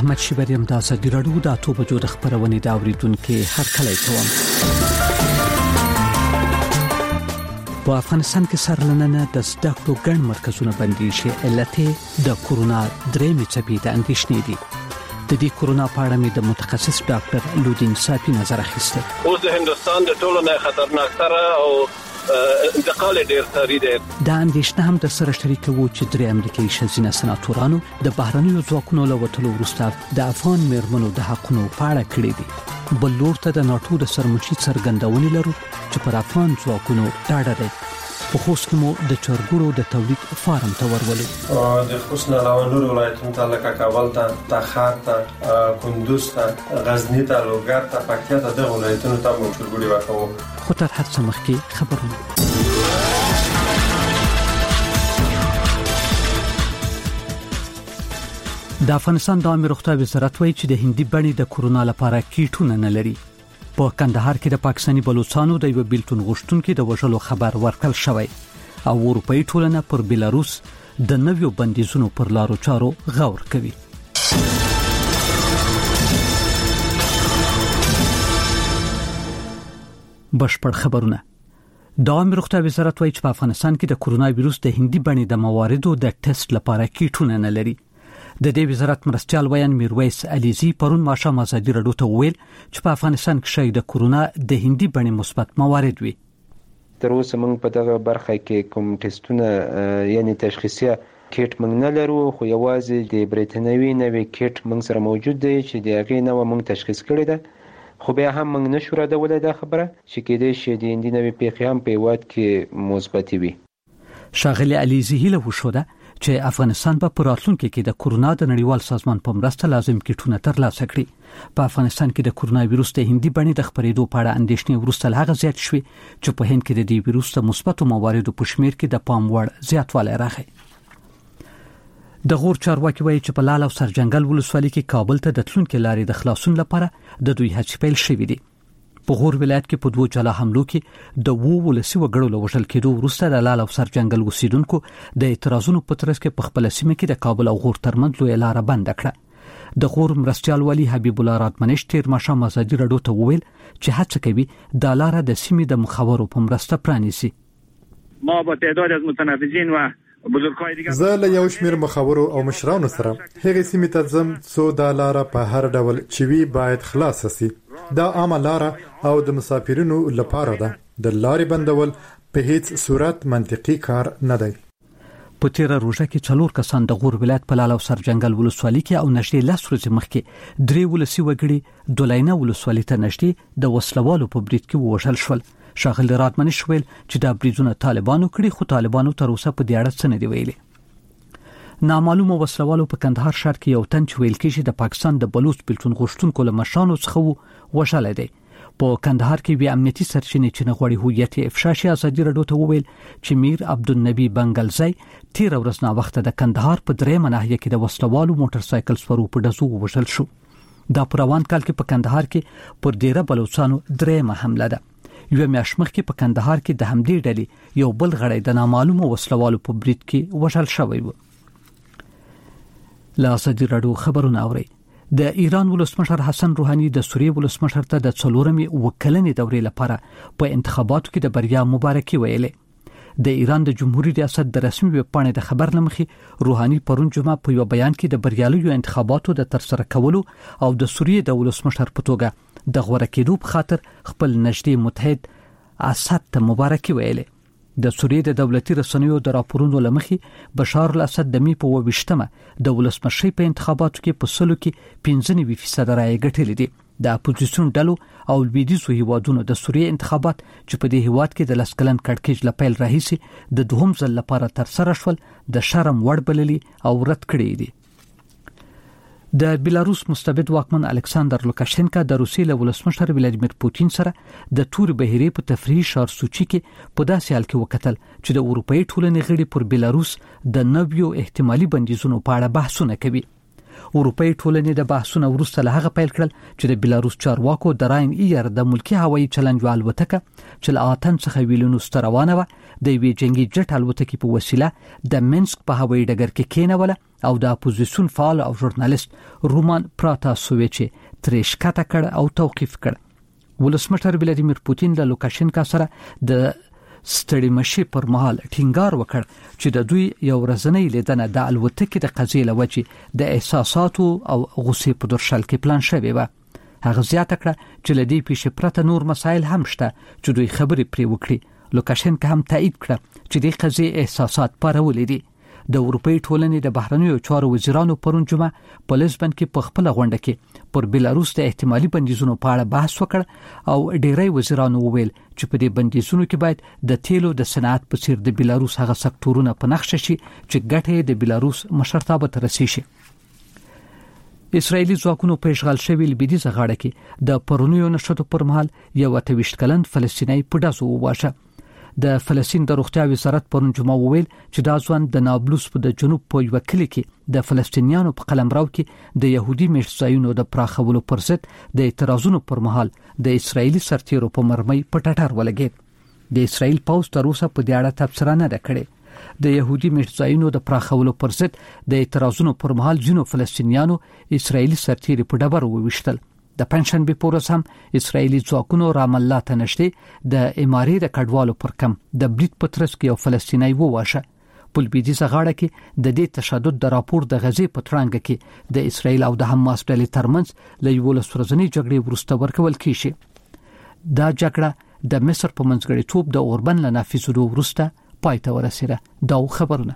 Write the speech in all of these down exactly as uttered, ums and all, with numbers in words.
احمد شیبریم د ازادي راډیو د اتو بجو د خبرونې د اوریدونکو هر کله کوم. په افغانستان کې سرلننه د زده ګڼ مرکزونه بندي شي علت د کورونا درېمې څپې د اندېښنې دي. د دې کورونا په اړه مې د متخصص ډاکټر لودین صافي نظر اخیسته. اوس د هندستان د ټولو نه خطرناک تر او انتقال ډیر سری دی. دا اندېښنه هم د سره شریکه وو چې درې امریکایي ښځینه سناتورانو د بهرنیو ځواکونو له وټلو وروسته د افغان مېرمنو د حقونو په اړه کړې دي. بل لور ته د ناټو د سرمشي څرګندونې لرو چې پر افغان ځواکونو ډاډه دی. په خوست کې مو د چرګوړو د تولید فارم ته ورولې. د خوست نه علاوه نور ولایتونو ته لکه کابل ته، تخار ته، کندوز ته، غزنی ته، لوګر ته، پکتیا ته د ولایتونو ته مو چرګوړي ورکوو. خو تر هر څه مخکې خبرونه. د افغانستان د عامه روغتیا وزارت وایي چې د هندي بڼې د کورونا لپاره کیټونه نه لري. په کندهار کې د پاکستاني بلوچستانو د یو بیلتون غوښتونکو د وژلو خبر ورکړل شوی او اروپאי ټولنه پر بیلاروس د نویو بندیزونو پر لارو چارو غور کوي. بشپړ خبرونه. د عامه روغتیا وزارت وایي چې په افغانستان کې د کورونا وایروس د هندي بڼې د مواردو د ټیسټ لپاره کیټونه نه لري. د دې وزارت مرستيال ویان میرویس علیزی پرون ماښام ازادي راډیو ته ویل چې په افغانستان کې شاید د کورونا د هندي بڼې مثبت موارد وي. تر اوسه موږ په دغه برخه کې کوم ټیسټونه یعنی تشخیصیه کیټ موږ نه لرو، خو یوازې د بریټانوي نوې کیټ موږ سره موجود دی چې د هغې نوې موږ تشخیص کړی ده. خو بیا هم موږ نشو ردولای دا خبره چې کېدای شي د هندي نوې پیښې هم په هیواد کې مثبت وي. شاغلی علیزی هیله وشوده چې افغانستان په راتلونکي کې د کورونا د نړیوال سازمان په مرسته لازم کیټونه ترلاسه کړي. په افغانستان کې د کورونا وایروس د هندي بڼې د خپرېدو په اړه اندېښنې وروسته هغه زیات شوې چې په هند کې د دې وایروس د مثبتو مواردو په شمیر کې د پام وړ زیاتوالی راغی. د غور چارواکي وایي چې په لال او سرجنګل ولسوالۍ کې کابل ته د تلونکو لارې د خلاصون لپاره د دوی هڅې پیل شوې دي. په غور ولایت کې په دوه جلا حملو کې د وو ولسی وګړو له وژل کېدو وروسته د لال او سرجنګل اوسیدونکو د اعتراضونو په ترڅ کې په خپل سیمه کې د کابل او غور ترمنځ لوی لار بند کړه. د غور مرستيال والی حبیب الله راتمنش تیر ماښام ازادي راډیو ته ویل چې هڅه کوي د لار د سیمې د مخاورو په مرسته پرانیسي. ما با تعداد از متنفذین و زه له یو شمیر مخاورو او مشرانو سره هغه سیمې ته ځم څو دا لار په هر ډول چوي باید خلاص شي. دا عامه لار او د مسافرینو لپاره ده. د لارې بندول په هیڅ صورت منطقي کار نه دی. په تیر روزه کې څلور کسان د غور ولایت په لال او سرجنګل ولسوالۍ کې او نږدې لاس ورځې مخکې درې ولسی وګړي دولینه ولسوالۍ ته نږدې د وسلوالو په برید کې وژل شول. شاغلی راتمنش ویل چې دا بریدونه طالبانو کړي، خو طالبانو تر اوسه په دې اړه څه نه دی ویلي. نامعلومه وسلوالو په کندهار ښار کې یو تن چې ویل کېږي د پاکستان د بلوچ بیلتون غوښتونکو له مشرانو څخه وژلی دی. په کندهار کې وی امنیتي سرچینې چې نه غواړي هویت افشا شي ازادي راډیو ته وویل چې میر عبدالنبی بنگلزی تیر ورځ نه وخت د کندهار په درېمه ناحیه کې د وسلوالو موټر سایکل سپرو په ډزو وژل شو. دا په روان کال کې په کندهار کې پر ډیره بلوچستانو درېمه حمله ده. یو میاشت مخکې په کندهار کې د همدې ډلې یو بل غړی د نامعلومو وسلوالو په برید کې وژل شوی و. لا ازادي راډیو خبرونه اوري. د ایران ولسمشر حسن روحاني د سوریې ولسمشر ته د څلورمې وکلنې دورې لپاره په انتخاباتو کې د بریا مبارکي ویلې. د ایران د جمهوریت ریاست د رسمي ویب پاڼې د خبر لمخې روحاني پرون جمعه په یو بیان کې د بریالیو انتخاباتو د ترسره کولو او د سوریې د ولسمشر په توګه د غوړه کېدو په خاطر خپل نږدې متحد اسد ته مبارکي ویلې. د سوریې د دولتي رسنیو د راپورونو لمخې بشار الاسد د می په وشتمه د ولسمشي په انتخاباتو کې په سلو کې پنځه نوي فیصد رایې ګټلې دي. د اپوزیسیون ډلو او لویدیځو هیوادونو د سوریې انتخابات چې په دې هیواد کې د لسکلن کړکېچ لپاره راهیسي د دوهم ځل لپاره تر سره شول د شرم وړ بللي او رد کړي دي. د بیلاروس مستبد واکمن الکساندر لوکاشنکا د روسیې له ولسمشر ولادیمیر پوتین سره د تور بهیرې په تفریحي ښار سوچي کې په داسې حال کې وکتل چې د اروپאי ټولنې غړي پر بیلاروس د نویو احتمالي بندیزونو په اړه بحثونه کوي. اروپאי ټولنې د بحثونو وروسته له هغه پیل کړل چې د بلاروس چارواکو د راین ایر د ملکی هوایي چلنج الوتکه چې له آتن څخه ویلونو ستروانه و د وی جنگي جټ الوتکې په وسیله د منسک په هوایي ډګر کې کېنوله او د اپوزیسیون فعال او ژورنالیست رومان پراتاسوویچ ترې ښکته کړ او توقیف کړ. ولسمشر ولادیمیر پوتین له لوکاشنکا سره د ستړي مشي پر مهال ټینګار وکړ چې د دوی یو ورځنی لیدنه د الوتکې د قضیې لوجې د احساساتو او غصې په درشل کې پلان شوی و. هغه زیاته کړه چې لدی پیښې پرته نور مسایل هم شته چې دوی خبرې پرې وکړي. لوکاشنکا هم تایید کړه چې د قضیې احساسات پارولې دي. د اروپאי ټولنې د بهرنیو چارو وزیرانو پرون جمعه په لزبن کې په خپل غونډه کې پر بلاروس د احتمالي بندیزونو په اړه بحث وکړ او ډیری وزیرانو وویل چې په دې بندیزونو کې باید د تیلو د صنعت په څیر د بلاروس هغه سکتورونه په نقشه شي چې ګټه د بلاروس مشرتابه ته رسیږي. اسرایلی ځواکونو په اشغال شوی لبیدیزه غاړه کې د پرونیو نشټو پر مهال یو اتویشت کلن فلسطینی په داسو وواشه. د فلسطین د روغتیا وزارت پرون جمعه وویل چې دا ځوان د نابلس په د جنوب په یو کلی کې د فلسطینیانو په قلمرو کې د يهودي مشرانو د پراخولو پر ضد د اعتراضونو پر مهال د اسرایلی سرتیرو په مرمۍ په ټټر ولګید. د اسرایل پوز تر اوسه په دې اړه تبصره نه کړې. د يهودي مشرانو د پراخولو پر ضد د اعتراضونو پر مهال جنو فلسطینیانو اسرایلی سرتیري په ډبر وويشتل. د پنځشنبه پورس هم اسرایلی ځواکونو رام الله ته نشته د امارې د کډوالو پر کم د بریټ پترس کې یو فلسطینی وواشه. په لبیدیزه غاړه کې د دې تشدد د راپور د غزې په ترانګ کې د اسرایل او د حماس ډلې ترمنځ له یو لسورځنی جګړې وروسته ورکول کیږي. دا جګړه د مصر په منځګړیتوب د اوربن له نافذولو وروسته پای ته ورسېده. دا خبرونه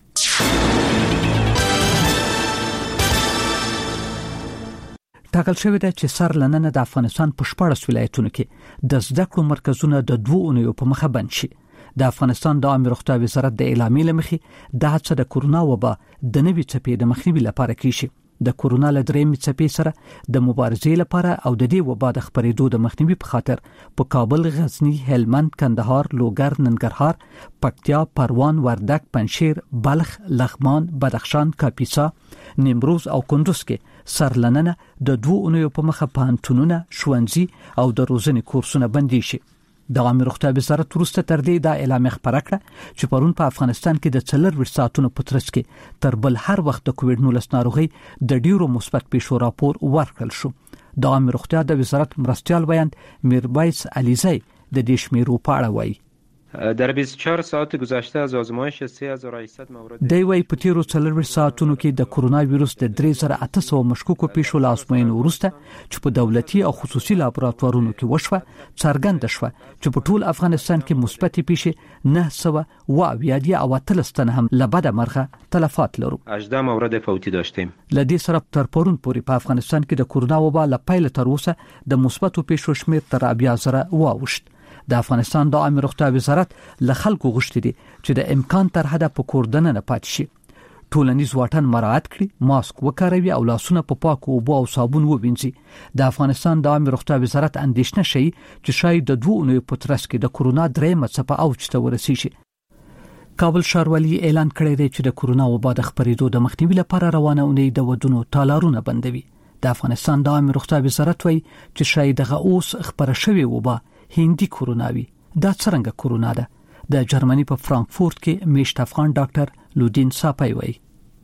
ټاکل شوی دی چې سر لننه د افغانستان په شپږ ولایتونو کې د زده کړو مرکزونه د دوه اونیو په مخه بند شي. د افغانستان د عامه روغتیا وزارت د اعلامیې لمخې د هڅه د کورونا وبا د نوي څپې د مخنیوي لپاره کیږي. د کورونا له درېمې څپې سره د مبارزې لپاره او د دې وبا د خپرېدو د مخنیوي په خاطر په کابل، غزنی، هلمند، کندهار، لوګر، ننګرهار، پکتیا، پروان، وردګ، پنجشیر، بلخ، لغمان، بدخشان، کاپیسا، نیمروز او کندوز کې سرلننه د دوه اونیو په مخه پانتونونه، ښوونځي او د روزنې کورسونه بندي شي. د عامه روغتیا وزارت وروسته تر دې د اعلامیه خبره کړه چې پرون په افغانستان کې د څلور ساعتونو په ترڅ کې تر بل هر وخت د کووډ نولس ناروغي د ډیرو مثبت پیښو راپور ورکړل شو. د عامه روغتیا د وزارت مرستيال ویاند میربایس علیزی د دې شمیرو په اړه وایي. در بیست و چهار ساعت گذشته از آزمایش سه هزار و هشتصد مورد دی وی په تیرو څلور ساعتونو کې د کورونا وایروس د درې زره اته سوه مشکوکو پیښو له ازموینې وروسته چې په دولتي او خصوصي لابراتوارونو کې وشوه څرګنده شوه چې په ټول افغانستان کې مثبت پیښې نه سوه و اویا او اتلس تنه هم له بده مرغه تلفات لرو. هجده مورد فوتی داشتیم. له دې سره تر پرون پورې په افغانستان کې د کورونا وبا له پیل تر اوسه د مثبتو پیښو شمېر تر اویا زره واوښت. د افغانستان د عامه روغتیا وزارت له خلکو غوښتي دي چې د امکان تر حده په کور دننه نه پاتې شي، ټولنیز واټن مراعات کړي، ماسک وکاروي او لاسونه په پاکو اوبو او صابون ووینځي. د افغانستان د عامه روغتیا وزارت اندېښنه شي چې شاید د دوه اونیو په ترڅ کې د کورونا درېمه څپه اوج ته ورسیږي. کابل ښاروالي اعلان کړی دی چې د کورونا وبا د خپرېدو د مخنیوي لپاره روانه اونۍ د ودونو تالارونه بندوي. د افغانستان د عامه روغتیا وزارت وایي چې شاید دغه اوس خبره شوې وبا هندي کوروناوي. دا څنګه کورونا ده؟ د جرمني په فرانکفورت کې میشت افغان ډاکټر لودین صاپای وایي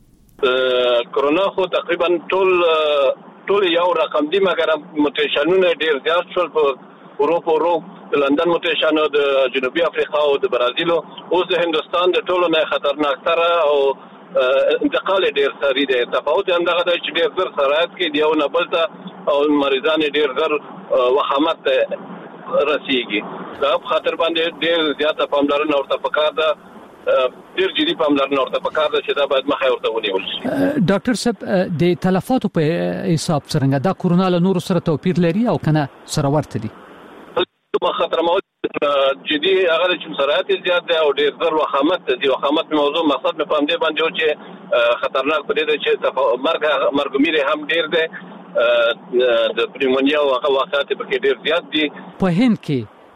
کورونا خو تقریبا ټول ټول یو رقم دي، مګر موټیشنونه ډیر زیات شول په اروپا او لندن موټیشن د جنوبي افریقا او د برازیل او د هندستان د ټولو نه خطرناک تر او انتقال ډیر سری دی. تفاوت هم دغه چې ډیر زر سرایت کې دیو نه بلته او مریضان ډیر زر وخامت رسیږي. دا په خاطر باندې ډیر زیاته پاملرنه ورته پکار ده، ډیر جدي پاملرنه ورته پکار ده چې دا باید مخه ورته ونیول شي. ډاکټر صاحب د تلفاتو په حساب څنګه دا کورونا له نور سره توپیر لري او کنه سره ورته دي؟ په خاطر مو جدي هغه چې سرعت زیات دی او ډیر زر وخامت دی. وخامت موضوع مقصد په پام دی باندې چې خطرناک پدې ده چې مرګ مرګ هم ډیر دی، د پریمونیا او هغه واقعات په کې ډیر زیات دي. په هند کې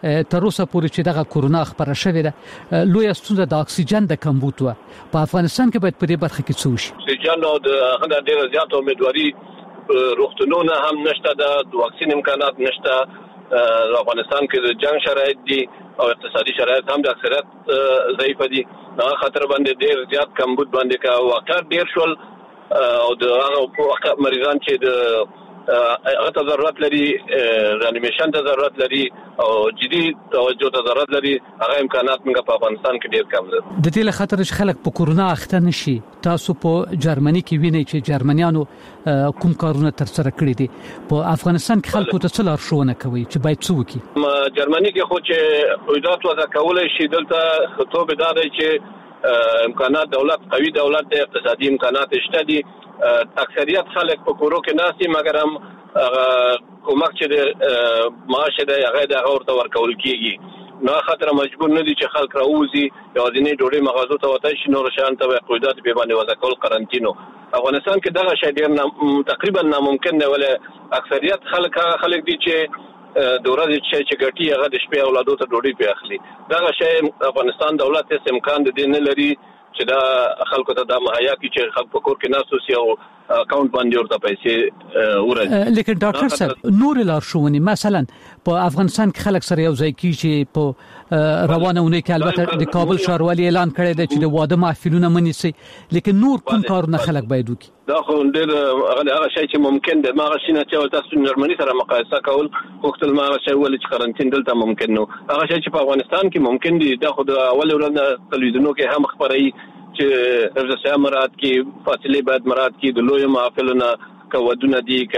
تر اوسه پورې چې دغه کورونا خبره شوې ده لوی ستونزه د اکسیجن د کمبود و په افغانستان کې باید په دې برخه کې څه وشي. اکسیجن او د هغه ډېر زیات امیدواري روغتونونه هم نشته، د واکسین امکانات نشته. افغانستان کې د جنگ شرایط دي او اقتصادي شرایط هم د اکثریت ضعیف دي. نه خطر باندې ډېر زیات کمبود باندې کا واقع ډېر شول او د هغه مریضان چې د هغه ته ضرورت لري رانیمیشن ته ضرورت لري او جدي توجه ته ضرورت لري، هغه امکانات موږ په افغانستان کې ډېر کم دي. د دې له خاطر چې خلک په کورونا اخته نشي، تاسو په جرمني کې وینئ چې جرمنیانو کوم کارونه تر سره کړی دي، په افغانستان کې خلکو ته څه لارښوونه کوي چې باید څه وکړي؟ جرمني کې خو چې قیودات وضع کولای شي، دلته خطوب دا دی چې امکانات دولت قوي دولت د اقتصادي امکانات شته دي. اکثریت خلک په کورو کې ناسي، مګر هم کومک چې د معاش د هغه د اورته ورکول کیږي. نه خطر مجبور نه دي چې خلک راوځي یوازینی ډوډۍ مغازو ته وتای شي، نور شان ته قیودات به باندې وضع کول قرنټینو. افغانستان کې دغه شی ډیر تقریبا ناممکن دی، ولې اکثریت خلک خلک دي چې د ورځې چې چې ګټي هغه د شپې اولادو ته ډوډۍ په اخلي. دغه شی افغانستان دولت هیڅ امکان د دې نه لري چې دا خلکو ته د مهیا کی چې خلک په کور کې ناسو سی او اکاونټ باندې ورته پیسې ورځي. لیکن ډاکټر صاحب نور لارښوونې مثلا په افغانستان کې خلک سره یو ځای کیږي، په روانه ونه کې البته د کابل ښاروالي اعلان کړی دی چې د واده محفلونه منیسي، لیکن نور کوم کارونه خلک باید وکړي؟ دا خو ډېر هغه شی چې ممکن دی، ما غشینه چې تاسو جرمني سره مقایسه کول وختل ما غشي ول چې قرنټین دلته ممکن نو، هغه شی چې په افغانستان کې ممکن دی. دا خو د اول ورځ تلویزیونو کې هم خبري چې حفظ صحه مراد کې فاصله باید مراد کې د لوی محفلونه کودونه دي ک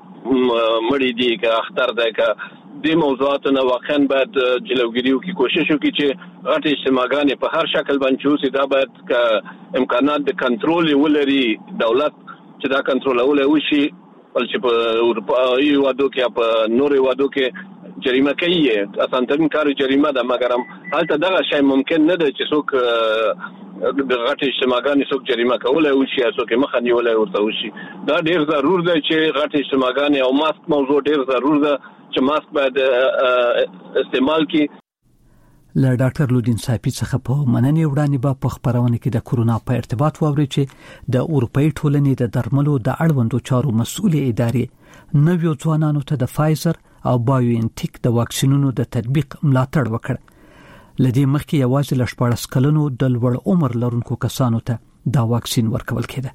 مړی دي ک اختر ده ک د موضوعاتو واقعا باید جلوګیریو کې کوشش وکړي چې غټ اجتماعګانې په هر شکل باندې اوسي. دا باید ک امکانات د کنټرول ولري دولت چې دا کنټرول ولري شي، ول چې په اروپایي وادو کې په نوري وادو کې جریمه کوي. اسان ترین کار جریمه ده، مګر هم حالت دغه شی ممکن نه ده چې څوک د غټ اجتماعګانې څوک جریمه کولای او شي څوک مخه نیولای ورته وشي. دا ډیر ضرور دی چې غټ اجتماعګانې او ماسک موضوع ډیر ضرور ده چې ماسک باید استعمال کی. له ډاکټر لودین صاحب څخه په مننې وړاندې به په خبرونه کې د کورونا په ارتباط واوري چې د اروپאי ټولنې د درملو د اړوندو چارو مسؤل ادارې نویو ځوانانو ته د فایزر او بایوانټیک د واکسینونو د تطبیق ملاتړ وکړ. لدې مخکې یوازې ل شپږ کلونو د لوړ عمر لرونکو کسانو ته دا واکسین ورکول کېده.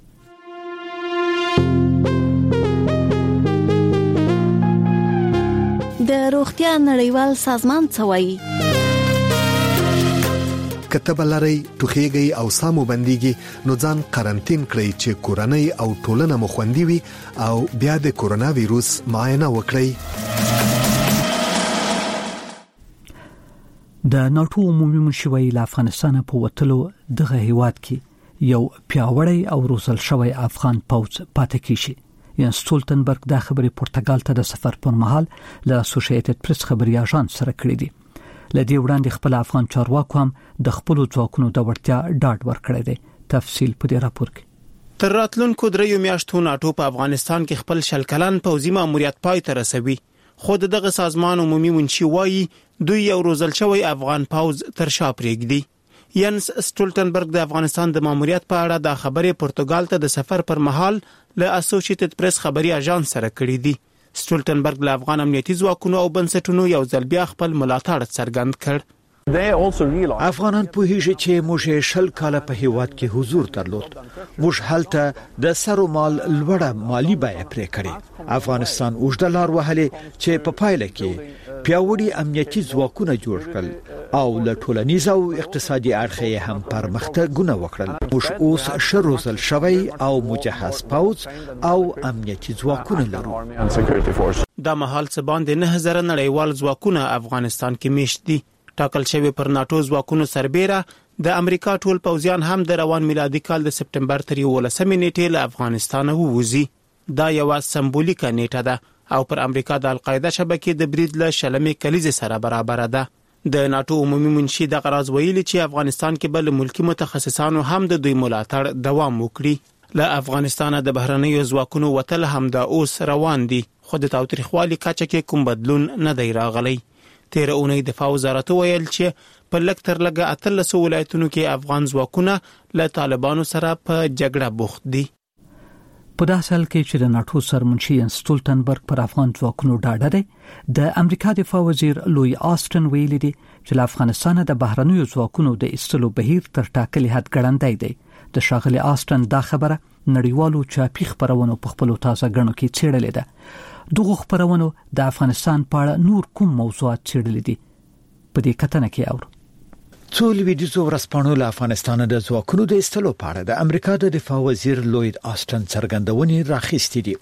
د روغتیا نړیوال سازمان څه وایي؟ کتب لري ټوخیږي او سامو بنديږي نو ځان قرنټین کړئ چې کورنۍ او ټولنه مو خوندي وي او بیا د کورونا وایروس معاینه وکړئ. د ناتو عمومي منشي له افغانستان په وټلو دغه هیواد کې یو پیاوړی او روزل شوی افغان پوځ پاتې کیږي. یان سټولټنبرګ د خبري پرتګال ته د سفر پر مهال له اسوسییټډ پریس خبري اژانس سره کړی دی. لدی وړاندې خپل افغان چارواکو هم د خپل ځواکونو د وړتیا ډاډ ورکړی دی. تفصیل په دې راپور کې. تر راتلونکو دریو میاشتو ناتو په افغانستان کې خپل شل کلن پوځي ماموریت پای ته رسوي. خود دغه سازمان عمومي منشي وایي دوی یو روزل شوی افغان پوځ تر شا پرېږدي. ینس سټولټنبرګ د افغانستان د ماموریت په اړه د خبرې پرتګال ته د سفر پر مهال له اسوسییټډ پریس خبري اژانس سره کړی دی. سټولټنبرګ له افغان امنیتي ځواکونو او بنسټونو یو ځل بیا خپل ملاتړ څرګند کړ. افغانان پوهیږي چې موږ شل کاله په هیواد کې حضور درلود. موږ هلته د سرو مال لوړه مالی بیه پرې کړې. افغانستان اوږده لار وهلې چې په پایله کې پیاوړي امنیتي ځواکونه جوړ کړل او له ټولنیز او اقتصادي اړخه هم پرمختګونه وکړل. موږ اوس شروزل شوی او مجهز پوځ او امنیتي ځواکونه لرو. دا مهال څه باندې نه هزار نړیوال ځواکونه افغانستان کې میشت دي. ټاکل شوی پر ناتو ځواکونو سربېره د امریکا ټول پوځیان هم د روان میلادي کال د سپټمبر تر یولسمې نیټې له افغانستان ووځي. دا یو سمبولیکه نیټه ده او پر امریکا د القاعده شبکې د برید له شلمې کلیزې سره برابر ده. د ناتو عمومي منشي د غراض ویلي چې افغانستان کې بل ملکی متخصصانو هم د دوی ملاتړ دوام وکړي. له افغانستان د بهرنیو ځواکونو وتل هم د اوس روان دي، خو د تاوتریخوالي کچه کې کوم بدلون نه دی راغلی. تیر اونۍ دفاع وزارت ویل چې په لږ تر لږه اتلس ولایتونو کې افغان ځواکونه له طالبانو سره په جګړه بوخت دي. په داسې حال کې چې د ناتو سرمنشي ینس سټولټنبرګ پر افغان ځواکونو ډاډه دی، د امریکا دفاع وزیر لوی آسټن ویلي دی چې له افغانستان د بهرنیو ځواکونو د ایستلو بهیر تر ټاکلي حد ګړندی دی. د ښاغلي آسټن دا خبره نړیوالو چاپی خبرونو په خپل تازه غنو کې څېړلې ده. دغه خبرونو د افغانستان په اړه نور کوم موضوعات څېړلې دي په دې کتنه کې اورو. څو لویدیځو ورځپاڼو له افغانستان د ځواکونو د ایستلو په اړه د امریکا د دفاع وزیر لوید آسټن څرګندونې راخیستې دي.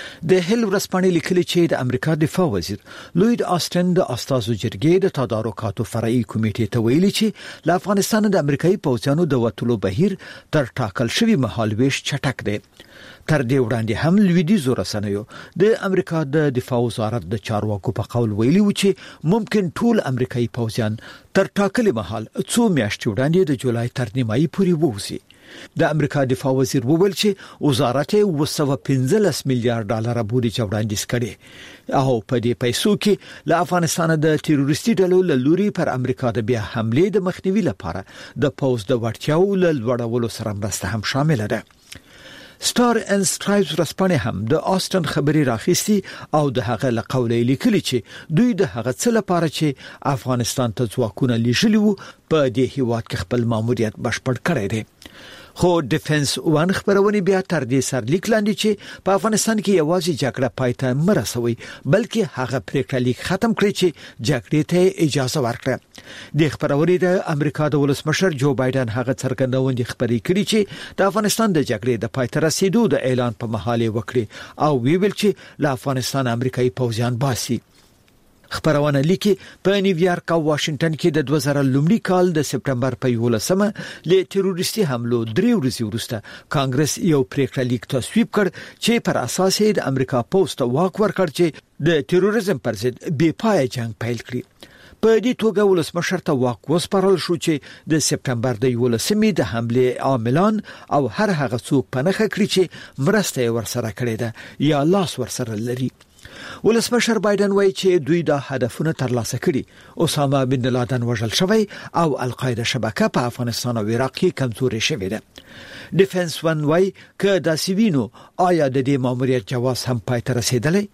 د هیل ورځپاڼې لیکلي چې د امریکا دفاع وزیر لوید آسټن د استازو جرګې د تدارکاتو فرعي کمیټې ته ویلي چې له افغانستان د امریکایي پوځیانو د وټولو بهیر تر ټاکل شوی مهالويش چټک دی. تر دې وړاندې هم لویدیځو رسنیو د امریکا د دفاع وزارت د چارواکو په قول ویلي و چې ممکن ټول امریکایي پوځیان تر ټاکلي مهال څو میاشتې وړاندې د جولای تر نیمایي پورې ووځي. د امریکا دفاع وزیر وویل چې وزارت یې وسوه پنځلس میلیارډ ډالر بودیجه وړاندیز کړي او په دې پیسو کې له افغانستان د تروریستي ډلو له لوري پر امریکا د بیا حمله د مخنیوي لپاره د پوځ د وړتیاو له لوړولو سره مرسته هم شامل ده. ستار ان سټرایپز رسپانه هم د آسټن خبري راخيستي او د هغه له قوله لیکلي چې دوی د هغه څه لپاره چې افغانستان ته ځواکونه لیږلي وو په دې هیواد کې خپل ماموریت بشپړ کړی دی. خو ډیفنس وان خبرونه بیا تر دې سرلیک لاندې چې په افغانستان کې یوازې جګړه پایته مرسوي بلکې هغه پریکړه لیک ختم کړی چې جګړې ته اجازه ورکړه. د خبرونه د امریکا د ولسمشر جو بایدن هغه څرګندونه خبري کړي چې د افغانستان د جګړې د پایته رسیدو د اعلان په محاله وکړي او ویل چې له افغانستان امریکایي پوځیان باسي. خبرونه لیکي په نیویارک او واشنگټن کې د دوه زره لومړي کال د سپټمبر په یولسمه له تروریستي حملو درې ورځې وروسته کانګرس یو پریکړه لیک تصویب کړ چې پر اساس یې د امریکا پوسټ واک ورکړ چې د تروریزم پر ضد بې پای جنگ پیل کړي. په دې توګه ولسمشر ته واک وسپارل شو چې د سپټمبر د یولسمې د حمله عاملان او هر هغه څوک په نخښه کړی چې مرسته ورسره کړې ده یا لاس ورسره لري. ولسمشر بایدن وایي چې دوی دا هدفونه ترلاسه کړي. اسامه بن لادن وژل شوی او القاعده شبکه په افغانستان او عراق کې کمزوري شوې ده. ډیفنس ون وایي که دا سیوینو آیا د دې ماموریت جواز هم پای ته رسیدلی؟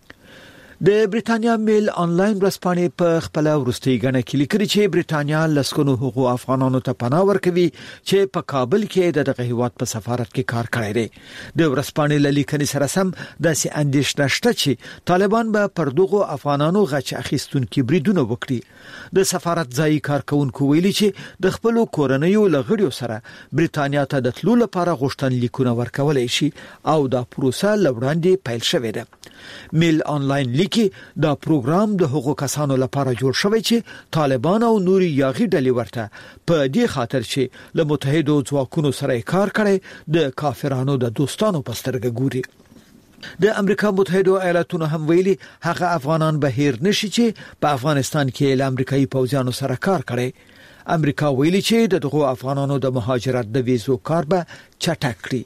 د بریتانیا میل انلاین ورځپاڼې په خپل ورستي غنه کې لیکلي چې بریتانیا لسکونو حقوق افغانانو ته پناه ورکوي چې په کابل کې دغه هیواد په سفارت کې کار کړی دی. د ورځپاڼې لیکنې سره سم د سي اندیشنه شته چې طالبان به پر دغه افغانانو غچ اخیستونکو بریدونه وکړي. د سفارت ځای کارکونکو ویلي چې د خپل کورنیو لغړیو سره بریتانیا ته د تلو لپاره غوښتنلیکونه ورکولای شي او دا پروسه لوړاندې پیل شوې ده. میل انلاین لیکي دا پروګرام د حقوق کسانو لپاره جوړ شوی چې طالبان او نوري یاغي ډلې ورته په دې خاطر چې له متحدو ځواکونو سره کار کړي د کافرانو د دوستانو پسترګ ګوري. د امریکا متحده ایالاتونو هم ویلي هغه افغانان به هیر نشي چې په افغانستان کې له امریکایي پوځیانو سره کار کړي. امریکا ویلي چې دغه افغانانو د مهاجرت د ویزو کار به چټک کړي.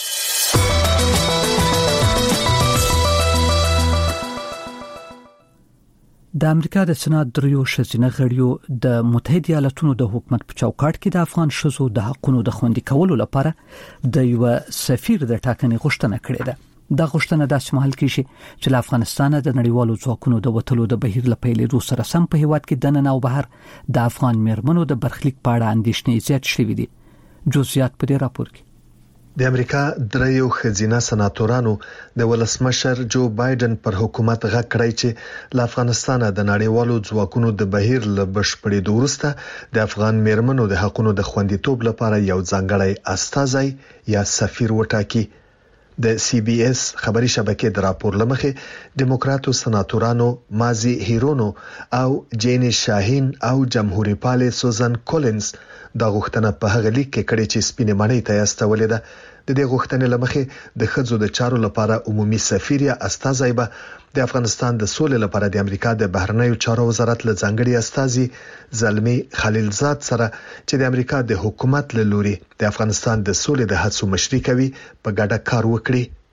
د امریکا د سنات دریو شزینه غړیو د متحده ایالاتونو د حکومت په چوکاټ کې د افغان شزو د حقونو د خوندي کولو لپاره د یو سفیر د ټاکنې غوښتنه کړې ده. دا غوښتنه د سمحل کې شي چې له افغانستان د نړیوالو ځواکونو د وټلو د بهیر لپاره روس سره سم په هیواد کې دننه او بهر د افغان مرمنو د برخلیک په اړه اندېښنې زیات شوې دي. جزئیات په دې راپور کې د امریکا دریو خزینه سناتورانو د ولسمشر جو بایدن پر حکومت غږ کړی چې له افغانستان د نړیوالو ځواکونو د بهیر له بشپړېدو وروسته د افغان مرمنو د حقونو د خوندیتوب لپاره یو ځانګړی استازی یا سفیر وټاکي. د سی بي اس خبري شبکې د راپور لمخې دیموکراتو سناتورانو مازی هیرونو او جینی شاهین او جمهوریت پال سوزن کولنز دا غوښتنه په هغه لیک کې کړې چې سپینې مړۍ ته استولې ده. د دې غوښتنې لمخې د خځو د چارو لپاره عمومي سفیر یا استازی به د افغانستان د سولې لپاره د امریکا د بهرنیو چارو وزارت له ځانګړي استازي زلمی خلیلزاد سره چې د امریکا د حکومت له لوري د افغانستان د سولې د هڅو مشري کوي په ګډه کار وکړي.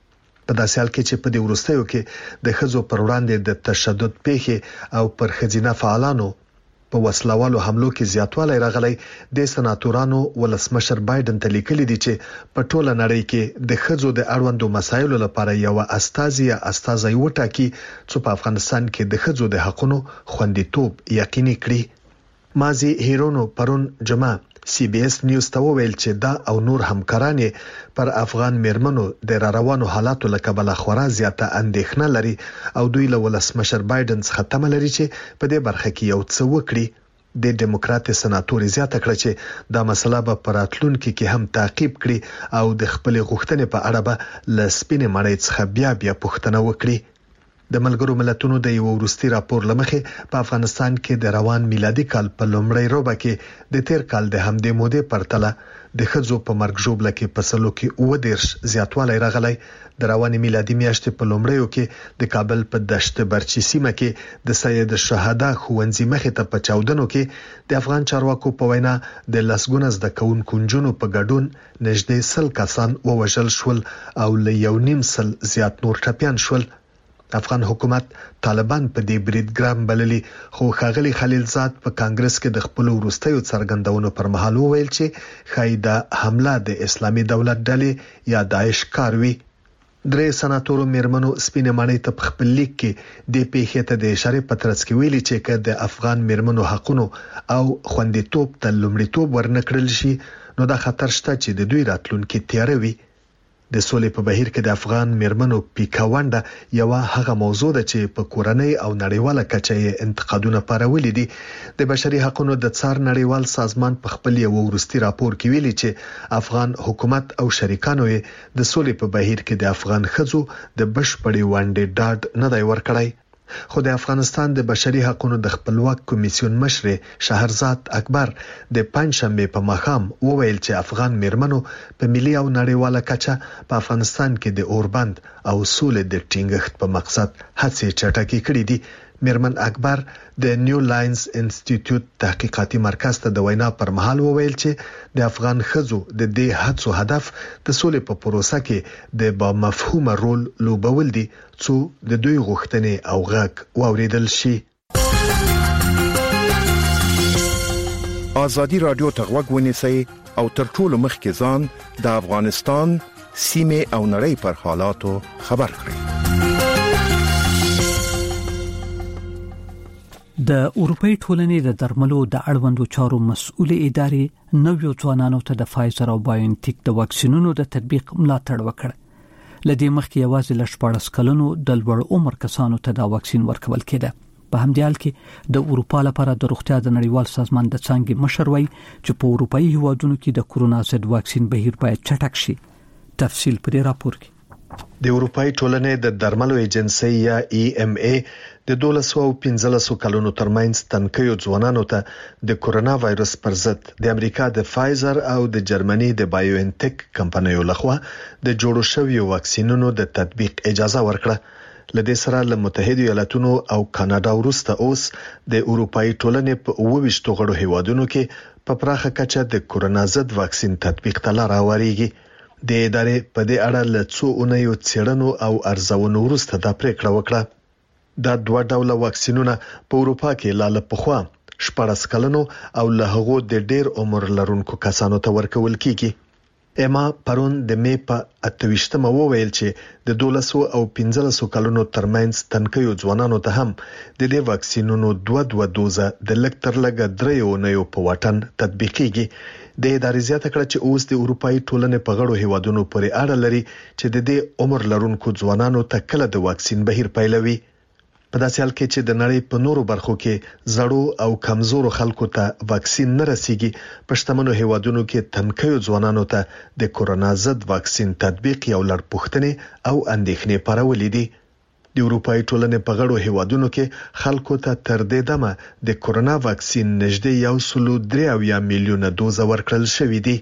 په داسې حال کې چې په دې وروستیو کې د خزو پر وړاندې د تشدد پیښې او پر خزینه فعالانو په وسلوالو حملو کې زیاتوالی راغلی، د سناتورانو ولسمشر بایدن ته لیکلي دي چې په ټوله نړۍ کې د خزو د اړوندو مسایلو لپاره یو استازي یا استازي وټاکي چې په افغانستان کې د خزو د حقوقو خوندیتوب یقیني کړي. مازی هیرونو پرون جمعه سی بی اس نیوز ته وویل چې دا او نور همکاران پر افغان میرمنو د روانو حالاتو له کبله خورا زیاته اندېښنه لري او دوی له ولسمشر بایدن څخه تمه لري چې په دې برخه کې یو څه وکړي. د ډیموکرات سناتور زیاته کړه چې دا مسله به پر راتلونکي کې هم تعقیب کړي او د خپل غوښتنې په اړه به له سپینې مړۍ څخه بیا بیا پوښتنه وکړي. د ملګرو ملتونو د یو وروستي راپور لمخې په افغانستان کې د روان میلادي کال په لومړۍ روبه کې د تیر کال د همدې مودې پرتله د خزو په مرګ ژوبله کې په سلو کې اوه دیرش زیاتوالی راغلی. د روان میلادي میاشتې په لومړیو کې د کابل په دشت برچی سیمه کې د سید شهدا ښوونځي مخې ته په چاودنو کې د افغان چارواکو په وینا د لسګونه زده کوونکو نجونو په ګډون نږدې سل کسان ووژل شول او له یو نیم سل زیات نور ټپیان شول. افغان حکومت طالبان په دې بریدګرام بللي، خو ښاغلي خلیلزاد په کانګرس کې د خپل وروستیو څرګندونو پر مهال وویل چې ښایي دا حمله د اسلامي دولت ډلې یا داعش کار وي. درې سناتورو میرمنو سپینې ماڼۍ ته په خپل لیک کې د پیښې ته د اشارې په ترڅ کې ویلي چې که د افغان میرمنو حقوقو او خوندیتوب ته لومړیتوب ورنکړل شي نو دا خطر شته چې د دوی راتلونکي تیاره وي. د سولې په بهیر کې د افغان میرمنو پیکاونډه یو هغه موضوع ده چې په کورنۍ او نړیواله کچه یې انتقادونه پارولي دي. د بشري حقوقو د څار نړیوال سازمان په خپل یو وروستي راپور کې ویلي چې افغان حکومت او شریکانو یې د سولې په بهیر کې د افغان ښځو د بشپړې ونډې ډاډ نه دی ورکړی. خو د افغانستان د بشري حقوقو د خپلواک کمیسیون مشر شهرزاد اکبر د پنځشنبه په ماښام وویل چې افغان میرمنو په ملي او نړیواله کچه په افغانستان کې د اوربند او سولې د ټینګښت په مقصد هڅې چټکې کړې دي. میرمن اکبر د نیو لاینز انسټیټیوټ تحقیقاتي مرکز ته د وینا پر مهال وویل چې د افغان ښځو د دې هڅو هدف د سولې په پروسه کې د با مفهومه رول لوبول دي چې د دوی غوښتنې او غږ واوریدل شي. ازادي رادیو ته غوږ ونیسئ او تر ټولو مخکې ځان د افغانستان سیمه او نړۍ پر حالاتو خبر کړئ. د اروپאי ټولنې د درملو د اړوندو چارو مسؤل ادارې نویو ځوانانو ته د فایزر او بایونټیک د واکسینونو د تطبیق ملاتړ وکړ. لدې مخکې یوازې ل شپږ کلونو د لوړ عمر کسانو ته دا واکسین ورکول کېده. په همدې حال کې د اروپا لپاره د روغتیا د نړیوال سازمان د څنګه مشر وایي چې په اروپאי هیوادونو کې د کورونا ضد واکسین بهیر باید چټک شي. تفصیل پرې راپور کې. د اروپאי ټولنې د درملو ایجنسی یا ای ایم ای د دولس او پنځلس کلونو ترمنځ تنکیو ځوانانو ته د کورونا وایرس پر ضد د امریکا د فایزر او د جرمني د بایوانټیک کمپنیو لخوا د جوړو شویو واکسینونو د تطبیق اجازه ورکړه. لدې سره له متحده ایالاتونو او کاناډا وروسته اوس د اروپאי ټولنې په اوه ویشت غړو هیوادونو کې په پراخه کچه د کورونا ضد واکسین تطبیق ته لار هوارېږي. د ادارې په دې اړه له څو اونیو څېړنو او ارزونو وروسته دا پریکړه وکړه. دا دوه ډوله واکسینونه په اروپا کې لاله پخوا شپږ کلونو او له هغو د ډیر عمر لرونکو کسانو ته ورکول کیږي. اما پرون د می په اتويشتمه وویل چې د دولس او پنځلس کلونو ترمنځ تنکیو ځوانانو ته هم د دې واکسینونو دوه دوه دوزه د لکټر لګ درې اونیو په وټن تطبیقيږي. د ادارې زیاته کړه چې اوس د اروپאי ټولنې په غړو هیوادونو پورې اړه لري چې د دې عمر لرونکو ځوانانو ته کله د واکسین بهیر پیلوي. په داسې حال کې چې د نړۍ په نورو برخو کې زړو او کمزورو خلکو ته واکسین نه رسیږي، په شتمنو هیوادونو کې تنکیو ځوانانو ته د کورونا ضد واکسین تطبیق یو لړ پوښتنې او اندېښنې پارولې دي. د اروپאי ټولنې په غړو هیوادونو کې خلکو ته تر دې دمه د کورونا واکسین نږدې یو سل درې اویا میلیونه دوزه ورکړل شوې دي.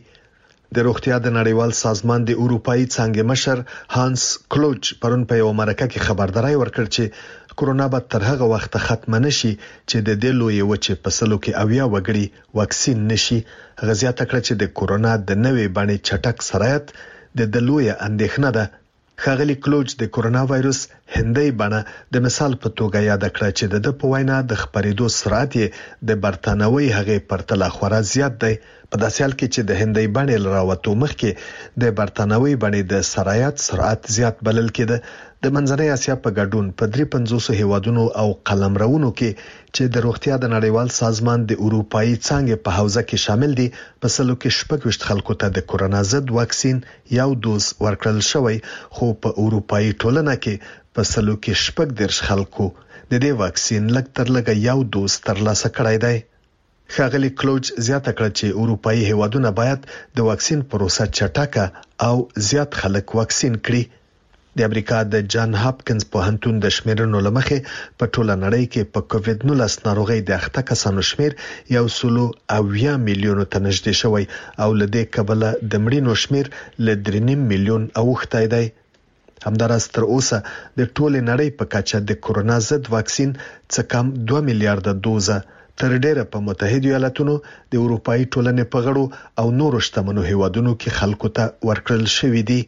د روغتیا د نړیوال سازمان د اروپאי څنګه مشر هانس کلوچ پرون په یو مرکه کې خبرداري ورکړ چې کورونا به تر هغه وخت ختم نشي چې د دې لوی وچې په سلو کې اویا وګړي واکسین نشي. غزيات کړ چې د کورونا د نوې بڼې چټک سرایت د دلوی اندېښنه ده. ښاغلي کلوج د کورونا وایروس هندۍ بڼه د مثال په توګه یاد کړه چې د په وینا د خپرېدو سرعت د برتانوي هغې پرتله خورا زیات دی، په داسې حال کې چې د هندۍ بڼې لراوتو مخکې د برتانوي بڼې د سرایت سرعت زیات بلل کېده. د منځنۍ اسیا په ګډون په درې پنځوس هیوادونو او قلمرونو کې چې د روغتیا د نړیوال سازمان د اروپאי څنګه په حوزه کې شامل دي، په سلو کې شپږ وشت خلکو ته د کورونا ضد واکسین یو دوز ورکړل شوی، خو په اروپאי ټولنه کې په سلو کې شپږ درش خلکو د دې واکسین لږ تر لږه یو دوز ترلاسه کړی دی. ښاغلي کلوج زیاته کړه چې اروپאי هیوادونه باید د واکسین پروسه چټکه او زیات خلک واکسین کړي. د امریکا د جان هاپکینز پوهنتون د شمیرنو لمخې په ټوله نړۍ کې په کووډ نولس ناروغي د اخته کسانو شمیر یو سلو اویا میلیونو ته نږدې شوی او لدې کبله د مړینو شمیر ل درې نیم میلیون اوښتی دی. همداراز تر اوسه د ټوله نړۍ په کچه د کورونا ضد واکسین څه کم دوه میلیارډ دوزه تر ډیره په متحده ایالاتونو د اروپאי ټولنې په غړو او نورو شتمنو هیوادونو کې خلکو ته ورکړل شوې دي.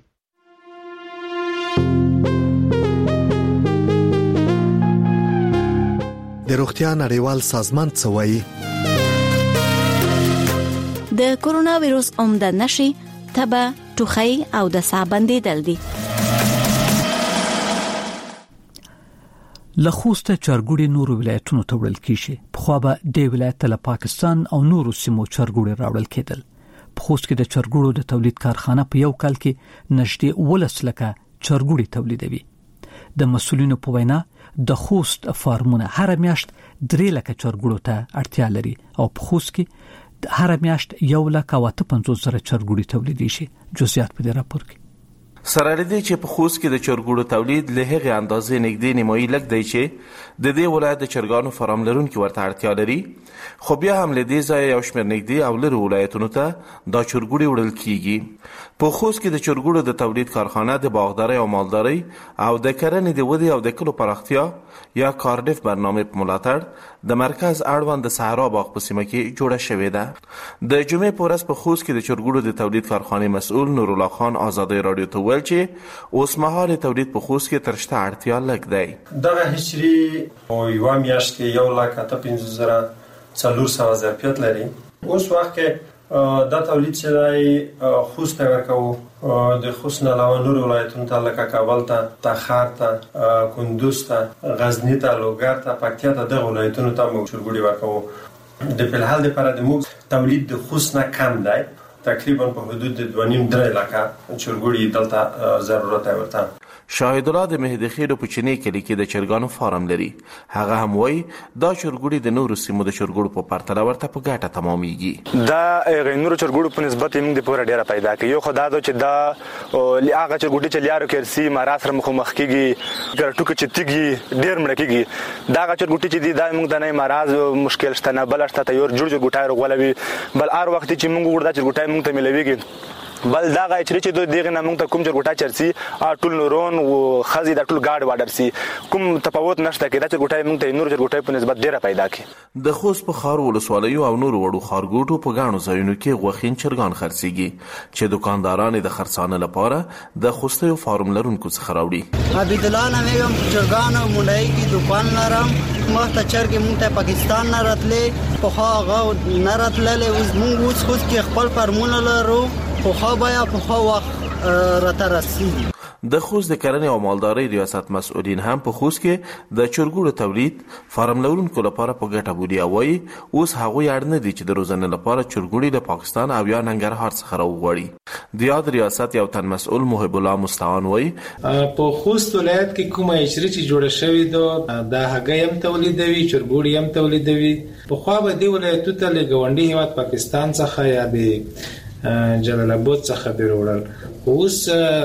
د روغتیا نړیوال سازمان څه وایي؟ د کورونا وایروس عمده نشي تبه، ټوخی او د ساه بندیدل دي. لخوست چارګوړي نورو ولایتونو ته وړل کیږي. په خو به د ولایت له پاکستان او نورو سیمو چارګوړي راوړل کېدل. په خوست کې د چارګوړو د تولید کارخانه په یو کال کې نږدې ولس لکه چارګوړي تولیدوي. د مسولینو په وینا د خوست فارمونه هر میاشت درې لکه چارګوړو ته اړتیا لري او په خوست کې هر میاشت یو لک او پنځوس زره چارګوړي تولیدي شي. جزئیات په دې راپور کې. سره لري چې په خوست کې د چرګوړو تولید له هغه اندازې نږدې نیمایي لګ دی چې د دې ولایت د چرګانو فارم لرونکو ورته اړتیا لري، خو بیا هم له دې ځای یو شمېر نږدې او لرې ولایتونو ته دا چرګوړي وړل کیږي. په خوست کې د چرګوړو د تولید کارخانه د باغدارۍ او مالدارۍ او د کرنې د ودې او د کلو پراختیا یا کارډف برنامه په ملاتړ د مرکز اړوند د صحرا باغ په سیمه کې جوړه شوې ده. د جمعې په ورځ په خوست کې د چرګوړو د تولید کارخانې مسؤل نور الله خان آزادۍ رادیو ته ویل چې اوس مهال تولید په خوست کې ترشته اړتیا لګ دی. دغه هچري او یو میاشت کې یو لک اته پنځوس زره څلور سوه ظرفیت لري. اوس وخت کې دا تولید چې دی خوست ته ورکوو، د خوست نه علاوه نور ولایتونو ته لکه کابل ته، تخار ته، کندوز ته، غزنی ته، لوګر ته، پکتیا ته، دغه ولایتونو ته موږ چرګوړي ورکوو. د فلحال لپاره د موږ تولید د خوست نه کم دی، تقریبا په حدود د دوه نیم درې لکه چرګوړي دلته ضرورت ورته. شاهد الله د مهدی خیرو په چینی کلی کې د چرګانو فارم لري. هغه هم وایي دا چرګوړي د نورو سیمو د چرګوړو په پرتله ورته په ګټه تمامېږي. دا غینورو چرګوړو په نسبت موږ د پوره ډیره پیدا کوي. یو خدای دا چې دا هغه چرګوړي چې لیارو کرسي مارا سره مخ مخ کیږي، ګرټوک چې تیږي ډیر مړ کیږي. دا چرګوړي چې دی دا موږ د نه مراز مشکل شته نه بل شته یو جوړ جوړ ګټای رغولوي. بل هر وخت چې موږ وردا چرګوټای موږ ته ملويږي. بل دا غي چې د دغه نامو ته کوم چرګوټا چرسي ټول نورون او خزي د ټول گاډ واډر سي کوم تفاوت نشته کې دا چرګوټای موږ ته نور چرګوټای په نسبت ډیره پیدا کی. د خوست په خار ولسوالۍ او نور وړو خارګوټو په غاڼو ځایونو کې غوښین چرګان خرڅيږي چې دکانداران د خرڅانه لپاره د خوستیو فارم لرونکو څخه راوړي. عبد الله نامم چرګان مونډای کی دکان لرم مخته چرګ موږ ته پاکستان نه راتلې په هغه نه راتللې اوس موږ اوس خو کې خپل فارمونه لرو خو خو بیا په خو وخت راته رسیدي. د خوست د کرنې او مالدارۍ ریاست مسؤلین هم په خوست کې د چرګوړو تولید فارم لرونکو لپاره په ګټه بولي او وايي اوس هغه اړ نه دي چې د روزنې لپاره چرګوړي د پاکستان او یا ننګرهار څخه راوړي. د یاد ریاست یو تن مسؤل محب الله مستعان وايي په خوست ولایت کې کومه اشری چې جوړه شوې ده د هغه هم تولیدوي، چرګوړي هم تولیدوي. په خو به دی ولایت ته لګونډي هیواد پاکستان څخه یا د جلال آباد څخه بیرول اوس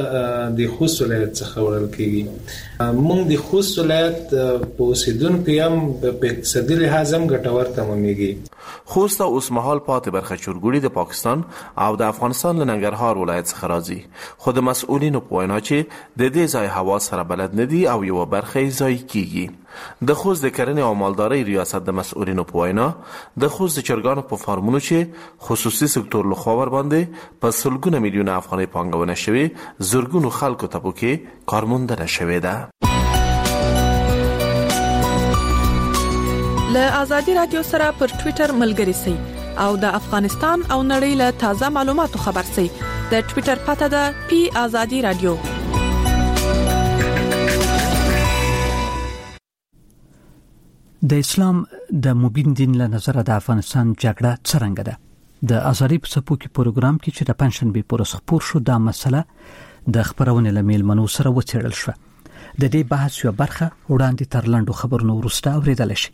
د خوست ولایت څخه ورل کیږي. موږ د خوست ولایت په اوسیدونکو هم په اقتصادي لحاظ هم ګټور تمامېږي. خوست او اوسمهال پاتې برخه چورګوړي د پاکستان او د افغانستان له ننګرهار ولایت څخه راځي، خو د مسؤلینو په وینا چې د دې ځای هوا سره بلد نه دي او یو برخه یې ضایع کیږي. د خوست د کرنې او مالدارۍ ریاست د مسؤلینو په وینا د خوست د چرګانو په فارمونو چې خصوصي سکتور له خوا ور باندې په سلګونه میلیونه افغانۍ پانګونه شوې، زرګونو خلکو ته پکې کارموندنه شوې ده. له آزادي رادیو سره پر ټوئیټر ملګري سئ او د افغانستان او نړۍ له تازه معلوماتو خبر سئ. د ټوئیټر پته ده پی آزادي رادیو. د اسلام د مبین دین له نظر د افغانستان جګړه څرنګه ده؟ د ازاري په سپو کې پروګرام کې چې د پنځشنبه پر ورځ خبر شو دا مسله د خبرونه لمیل منو سره وڅېړل شو. د دې بحث یو برخه وړاندې تر لاندو خبرونو وروسته اوریدل شي.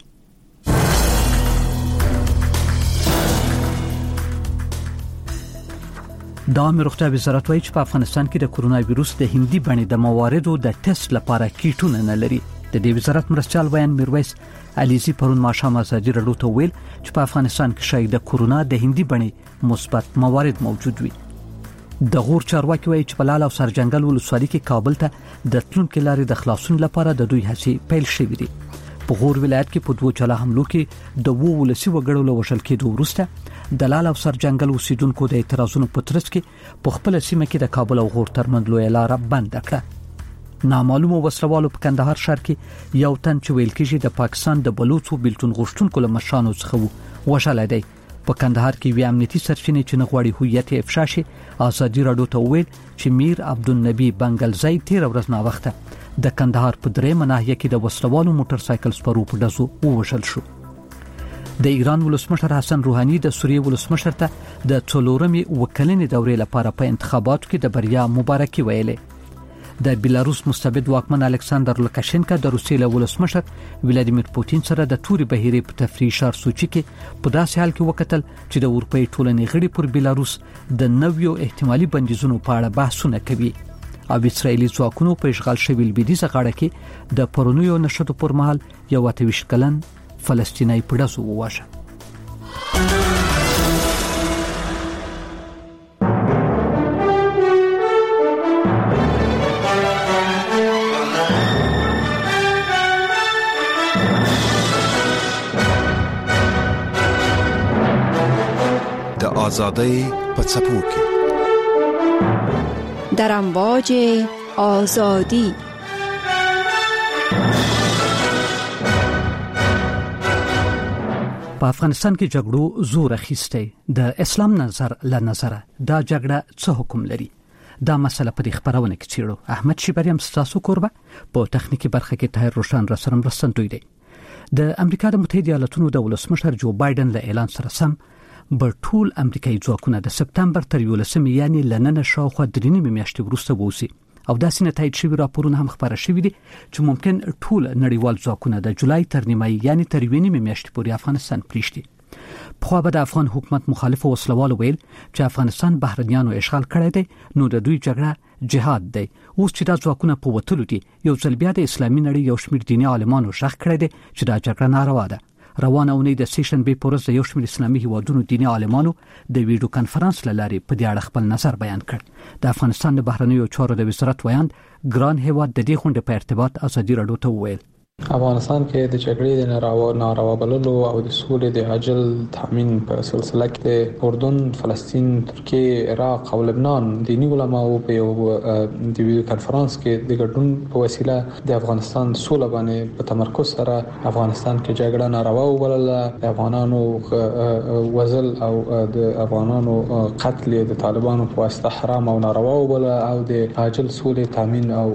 د عامه روغتیا وزارت وايي چې په افغانستان کې د کورونا وایروس د هندي بڼې د مواردو د ټیسټ لپاره کیټونه نه لري. د دې وزارت مرستيال بیان میرویس علیزي پرون ماښام ازادي رادیو ته ویل چې په افغانستان کې شاید د کورونا د هندي بڼې مثبت موارد موجود وي. د غور چارواکي وايي چې په لال او سرجنګل ولسوالۍ کې کابل ته د تلونکو لارې د خلاصون لپاره د دوی هڅې پیل شوې دي. په غور ولایت کې په دوه جلا حملو کې د وو ولسی وګړو له وشل کېدو وروسته د لال او سرجنګل اوسیدونکو د اعتراضونو په ترڅ کې په خپل سیمه کې د کابل او غور ترمنځ لوی لار بند کړه. نامعلومه وسلوالو په کندهار ښار کې یو تن چې ویل کېږي د پاکستان د بلوچو بیلتون غوښتونکو له مشرانو څخه وژل دی. په کندهار کې وی امنیتي سرچینې چې نه غواړي هویت افشا شي ازادي رادیو ته ویل چې میر عبدالنبی بنگلزی تیر ورځ نا وخته د کندهار په درېمه ناحیه کې د وسلوالو موټر سایکل سپرو په ډزو ووژل شو. د ایران ولسمشر حسن روحاني د سوریې ولسمشر ته د څلورمې وکلنې دورې لپاره په انتخاباتو کې د بریا مبارکي ویلې. د بیلاروس مستبد واکمن الکساندر لوکاشنکا د روسیې له ولسمشر ولادیمیر پوتین سره د توري بهیرې په تفریح شهر سوچي کې په داسې حال کې وکتل چې د اروپای ټولنې غړي پر بیلاروس د نویو احتمالي بندیزونو په اړه بحثونه کوي او اسرائیلي ځواکونو په اشغال شوی لویدیځه غاړه کې د پرونیو نشټو پر مهال یو اتویش کلن فلسطینی په ډزو وواژه. د آزادۍ په څپو کې در امواج آزادی په افغانستان کې جګړو زور اخیسته. د اسلام نظر له نظره دا جګړه څه حکم لري؟ دا مسله په دې خبرونه کې چیرې احمد شیبریم ستاسو کوربه په تخنیکی برخه کې طاهر روشن را سره مرستندوی دی. د امریکا د متحده ایالاتونو د ولسمشر جو بایدن له اعلان سره سم بر ټول امریکایي ځواکونه د سپتمبر تر یولسمې یعنی لننه شاوخوا درې نیمې میاشتې وروسته ووسی او داسې نتایج شوي راپورونه هم خبره شوي دي چې ممکن ټول نړیوال ځواکونه د جولای تر نیمایي یعنی تر یوې نیمې میاشتې پورې افغانستان پریږدي. په خو به د افغان حکومت مخالف وسلوال ویل چې افغانستان بهرنیانو اشغال کړی دی نو د دوی جګړه جهاد دی. اوس چې دا ځواکونه په وتلو دي یو ځل بیا د اسلامي نړۍ یو شمېر دیني عالمانو شخ کړی دی چې دا جګړه ناروا ده. روانه اونۍ د سیشن بي پورز د یو شمېر اسلامي هیوادونو دیني عالمانو د ویډیو کانفرنس لارې په دې اړه خپل نظر بیان کړ. د افغانستان د بهرنیو چارو د وزارت ویاند ګران هیواد د دې غونډې په ارتباط ازادي رادیو ته وویل افغانستان کې د جګړې د ناروا ناروا بللو او د سولې د عاجل تامین په سلسله کې اردن، فلسطین، ترکیه، عراق او لبنان دینی علماو په یو د ویډیو کانفرنس کې د ګډون په وسیله د افغانستان سوله باندې په تمرکز سره افغانستان کې جګړه ناروا وبلله، د افغانانو وژل او د افغانانو قتل د طالبانو په واسطه حرام او ناروا وبلله او د عاجل سولې تامین او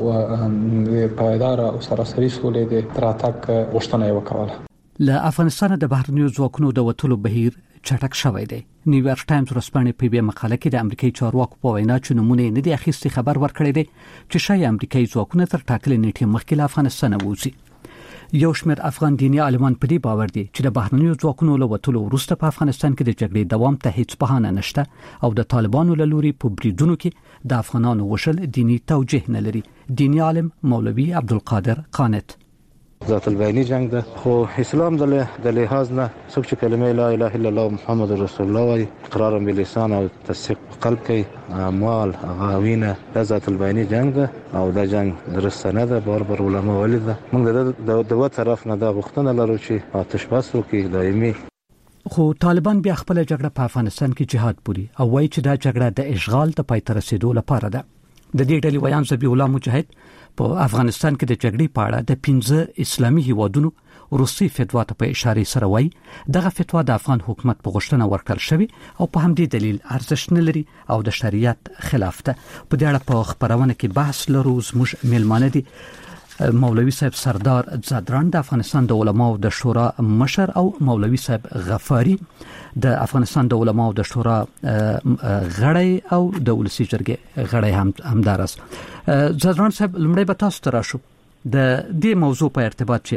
د پایدار او سراسري سولې د تراتک غوښتنه وکړه. له افغانستان د بهرنیو ځواکونو د وټولو بهیر چټک شوی دی. نیویارک ټایمز ورسپانې په یوه مقاله کې د امریکایي چارواکو په وینا چې نمونه نه دی اخیستي خبر ورکړی دی چې شای امریکایي ځواکونه تر ټاکلې نیټې مخکې له افغانستان ووځي. یو شمېر افغان دیني عالمان په دې باور دي چې د بهرنیو ځواکونو له وټولو وروسته په افغانستان کې د جګړې دوام ته هیڅ بهانه نشته او د طالبانو له لوري په بریدونو کې د افغانانو وشل دینی توجیه نه لري. دیني عالم مولوي عبدالقادر قانت ذات البینی جنگ ده. خو اسلام د د لحاظ نه څوک چې کلمه لا اله الا الله محمد رسول الله وايي اقرار باللسان او تصدیق قلب کوي اعمال غاوینه د ذات البینی جنگ ده او دا جنگ درسته نه ده. بار بار علما ولید موږ د دوه طرف نه د غوښتنه لرو چې آتش بس وکړي دایمي. خو طالبان بیا خپل جګړه په افغانستان کې جهاد پوری او وایي چې دا جګړه د اشغال ته پای ته رسیدو لپاره ده. د دې ډلې ویان زبی الله مجاهد په افغانستان کې د جګړې په اړه د پنځه اسلامي هیوادونو روسي فتوا ته په اشاره سره وایي دغه فتوا د افغان حکومت په غوښتنه ورکړل شوی او په همدې دلیل ارزښت نه لري او د شریعت خلاف ده. په دې اړه په خبرونه کې بحث لرو. زموږ میلمانه دي مولوی صاحب سردار زادران د افغانستان د علماو د شورا مشر او مولوی صاحب غفاری د افغانستان د علماو د شورا غړی او د ولسی جرګې غړی هم همدارس. زادران صاحب لمړی به تاسو ته راشو د دې موضوع په ارتباط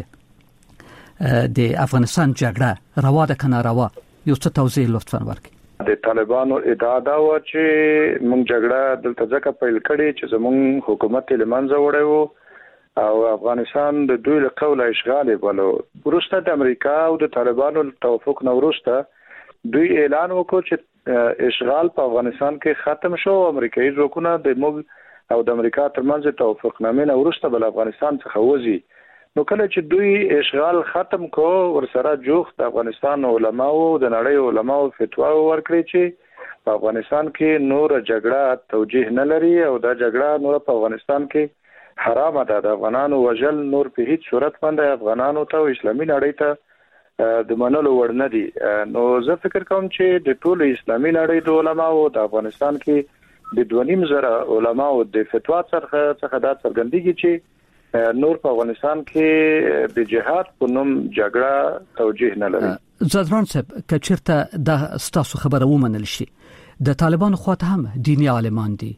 چې د افغانستان جګړه روا ده کنه روا یو څه توضیح لطفا ورکړئ. د طالبانو ادعا دا و چې موږ جګړه دلته ځکه پیل کړې چې زموږ حکومت لمنځه وړی وو او افغانستان د دوی له قوله اشغال بولو. وروسته د امریکا او د طالبانو توافق نه وروسته دوی اعلان وکړ چې اشغال په افغانستان کې ختم شو. امریکایي ځواکونه د موږ او د امریکا ترمنځ توافق نامې نه وروسته بل افغانستان څخه وځي. نو کله چې دوی اشغال ختم کو ورسره جوخت د افغانستان علماو د نړۍ علماو فتوا ورکړي چې په افغانستان کې نور جګړه توجیه نه لري او دا جګړه نور په افغانستان کې حرام ده. د افغانانو وجل نور په هیڅ صورت باندې افغانانو ته اسلامي نړۍ ته د منلو وړ نه دي. نو زه فکر کوم چې د ټول اسلامي نړۍ د علماو د افغانستان کې د دوه نیم زره علماو د فتوا څخه څخه دا څرګندېږي چې نور په افغانستان کې د جهاد په نوم جګړه توجیه نه لري. زادران صاحب کچرته د ستاسو خبره ومنل شي د طالبانو خواته هم دینی عالمان دي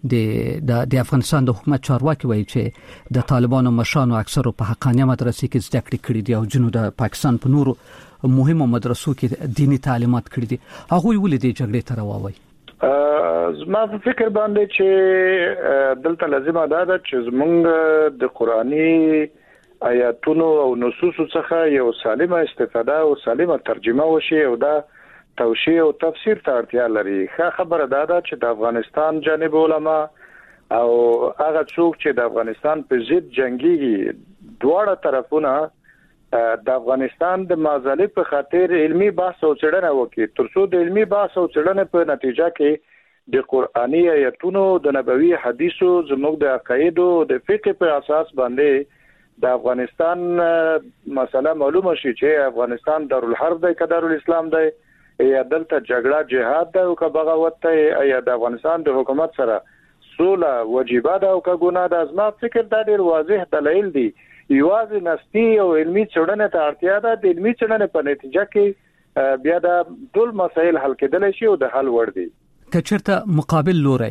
د د افغانستان د حکومت چارواکي وایي چې د طالبانو مشانو اکثرو په حقانيه مدرسې کې زده کړې کړې دي او جنو د پاکستان په نورو مهمو مدرسو کې دینی تعلیمات کړې دي. هغه ولې د جګړې تر واوي زما په فکر باندې چې دلته لازمه ده چې زمونږ د قرآني آیاتونو او نصوص څخه یو سالمه استفاده او سالمه ترجمه وشي او دا توشیح او تفسیر ته اړتیا لري. ښه خبره ده چې د افغانستان جانب علما او هغه څوک چې د افغانستان په ضد جنگيږي دواړه طرفونه د افغانستان د معضلې په خاطر علمی بحث او څېړنه وکړي ترڅو د علمی بحث او څېړنې په نتیجه کې د قرآني آیاتونو د نبوي حدیثو زموږ د عقایدو د فقه په اساس باندې د افغانستان مسله معلومه شي چې افغانستان دارالحرب دی که دارالاسلام دی یا دلته جګړه جهاد ده او که بغاوت ده یا د افغانستان د حکومت سره سوله وجیبه ده او که ګناه ده. زما فکر دا ډېر واضح دلایل دي. یوازې نسبي او علمي څېړنې ته اړتیا ده. د علمي څېړنې په نتیجه کې بیا د ټول مسایل حل کېدلی شي او د حل وړ دي. که چېرته مقابل لوری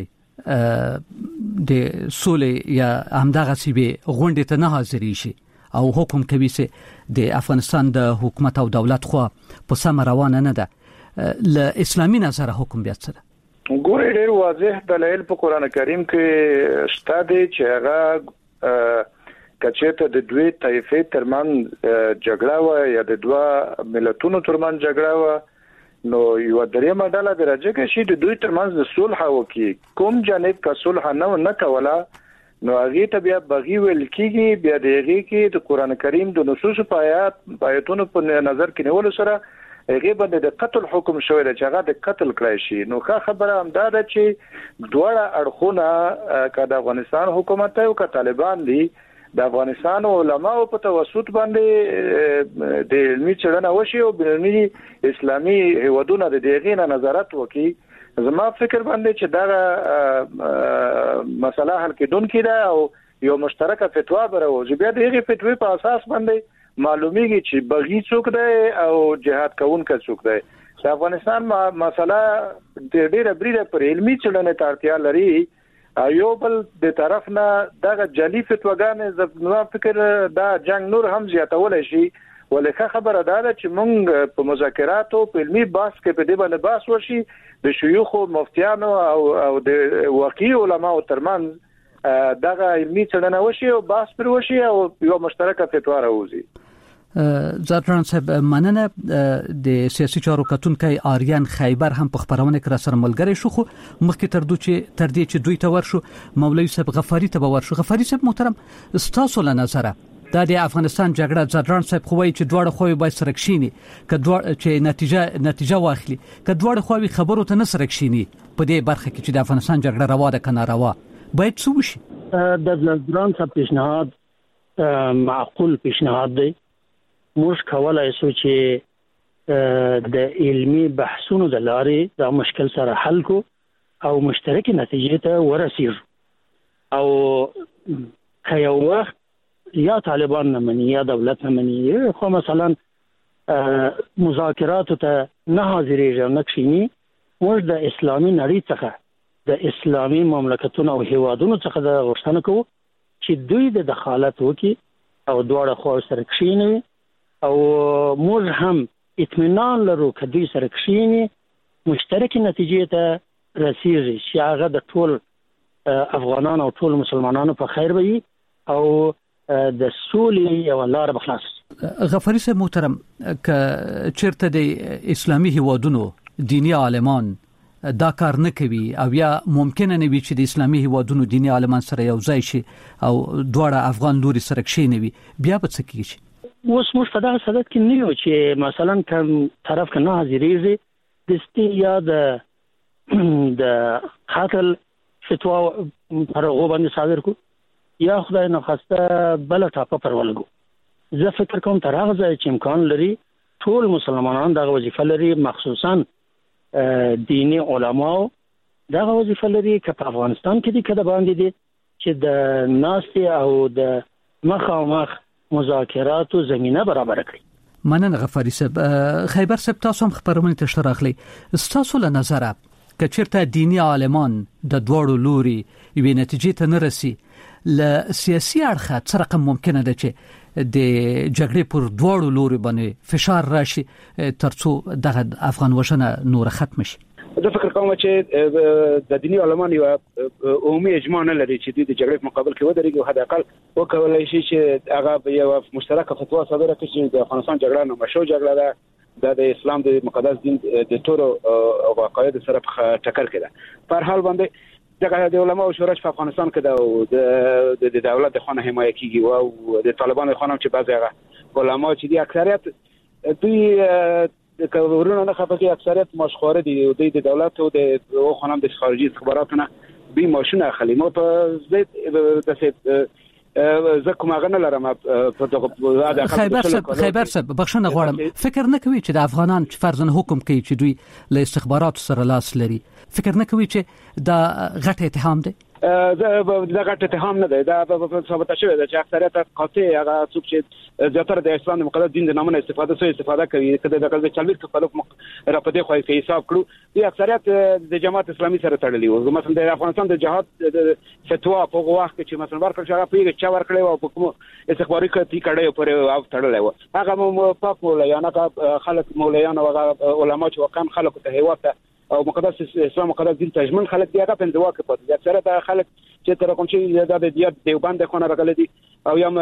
د سولې یا همدغه سیبې غونډې ته نه حاضرې شي او حکم کوي چې د افغانستان د حکومت او دولت خو په سم روانه نه ده ل اسلامي نظر حکم بیا څه ده؟ ګورې ډېر واضح دلایل په قران کریم کې شته دي چې هغه کچېته د دوی طایفې ترمن جګړه و یا د دوه ملتونو ترمن جګړه و نو یو درېمه ډله درجه کې شي د دوی ترمن د صلح وکړي. کوم جانب کا صلح نه نه کوله نو هغه ته بیا بغي ویل کیږي. بیا دغه کې د قران کریم د نصوص په آیات آیاتونو په نظر کې نیول سره هغه باندې د قتل حکم شوی دی چې هغه د قتل کړی شي. نو ښه خبره هم دا ده چې دواړه اړخونه که د افغانستان حکومت او که طالبان دي د افغانستان علماء په توسط باندې د علمي څېړنه وشي او بینالمللي اسلامي هیوادونه د دغې نه نظارت وکړي. زما فکر باندې چې دا مسله حل کېدونکې ده او یو مشترکه فتوا براوځي. بیا د هغې فتوی په اساس باندې معلومیږي چې بغي څوک دی او جهاد کوونکی څوک دی. د افغانستان مسله د ډېره بریده پر علمي څېړنې ته اړتیا لري. یو بل د طرف نه دغه جعلي فتواګانې زما فکر دا جنگ نور هم زیاتولی شي. ولې خبره دا ده چې موږ په مذاکراتو په علمي بحث کې په دې باندې بحث وشي د شيوخ او مفتیانو او او د واقعي علماو ترمنځ دغه علمي څېړنه وشي او بحث پر وشي او یو مشترکه فتوا راوځي. زادران صاحب مننه. د سیاسي چارو کتونکي آریان خیبر هم په خبرونه کې را سره ملګری شو، خو مخکې تر دوی چې تر دې چې دوی ته ورشو مولوی صاحب غفاری ته ورشو. غفاری صاحب محترم، ستاسو له نظره د افغانستان جګړه زادران صاحب خو وایي چې دواړه خو به سره کښینی که دوه چې نتیجه نتیجه واخلي که دواړه خو خبرو ته نه سره کښینی په دې برخه کې چې د افغانستان جګړه روا ده کنه روا باید څه وشي؟ د زادران صاحب پیشنهاد معقول پیشنهاد دی. موږ کولای شو چې د علمي بحثونو د لارې دا مشکل سره حل کو او مشترکه نتیجې ته ورسیږو. او که یو وخت یا طالبان نه مني یا دولت نه مني خو مثلا مذاکرات ته نه حاضرېږي نه کښیني، موږ د اسلامي نړۍ څخه د اسلامي مملکتونو او هیوادونو څخه د غوښتنه کوو چې دوی د دخالت وکړي او دواړه خوا سره کښیني او موږ هم اطمینان لرو چې دوی سره کښیني مشترکه نتیجې ته رسیږي چې هغه د ټول افغانانو او ټول مسلمانانو په خیر وي او د سولې یو لار بخلاص. غفاری صاحب محترم، ک چیرته د اسلامي هیوادونو دینی عالمان دا کار نه کوي او یا ممکن نه وي چې د اسلامي هیوادونو دینی عالمان سره یو ځای شي او دواړه افغان لوري سره کښینوي، بیا به څه کیږي؟ اوس موږ په دغه صدد کې نه یو چې مثلا کوم طرف کې نه حاضرېږي د استي یا د د قتل فتوا پر هغه باندې صادر کو یا خدای نه خواسته بل ټاپه پر ولګو. زه فکر کوم تر هغه ځای چې امکان لري ټول مسلمانان دغه وظیفه لري، مخصوصا دینی علماو دغه وظیفه لري چې په افغانستان کې د کده باندې دي چې د ناستي او د مخامخ مذاکراتو زمينه برابر کړي. مننه غفاری صاحب. خیبر صاحب تاسو هم خبرونه تشتر اخلي. تاسو له نظره که چیرته دینی عالمان د دوړو لوري یوې نتیجې ته نه رسي، ل سیاسي اړخه څه رقم ممکنه ده چې د جګړې پر دوړو لوري باندې فشار راشي ترڅو دغه افغان وژنه نور ختم شي؟ زه فکر کوم چې د دینی علماء یو عمومي اجماع نه لري چې د جګړې په مقابل کې ودرېږي او حداقل وکولای شي چې هغه یو مشترکه فتوا صادره کړي چې د افغانستان جګړه نه مشروع جګړه ده، د اسلام د مقدس دین د ټولو عقاید سره په ټکر کې ده. په هر حال باندې دغه د علماء شورا په افغانستان کې د د دولت د خانه حمایت کیږي او د طالبانو خانم چې بعضی هغه علماء چې دي اکثریت دوی د کورونو نه خپګي اکثریت مشخوره دي او د دولت او د خانم د خارجي استخباراتونه به ماشونه اخلي. مو په زید د زه کوم غنه لرم په دغه خیبر صاحب خیبر صاحب بخښنه غواړم، فکر نه کوي چې د افغانان چې فرضاً حکم کوي چې دوی له استخباراتو سره لاس لري، فکر نه کوي چې دا غټ اتهام دی؟ دا غټ اتهام نه دی، دا په ثابت شوی دی چې اکثریت قاطع هغه څوک چې زیاتره د اسلام مقدس دین د نامه استفاده سوی استفاده کوي کله د کله چلوي خلک را پدې خوای کې حساب کړو دی اکثریت د جماعت اسلامي سره تړلي وو. مثلا د افغانستان د جهاد فتوا په وخت کې چې مثلا ورکړ شغه پیګه چا ورکړی او په کوم استخباري کړي کړي پر او تړلې و هغه مو پاک مولایانه خلک مولایانه او علما چې وکم خلکو ته هیوته او مقدس اسلام مقدس دین تجمن خلک دی هغه په دواکه پاتې دي. اکثره د خلک چې تر کوم چې د دیات دیوبند خونه راغلي دي او یم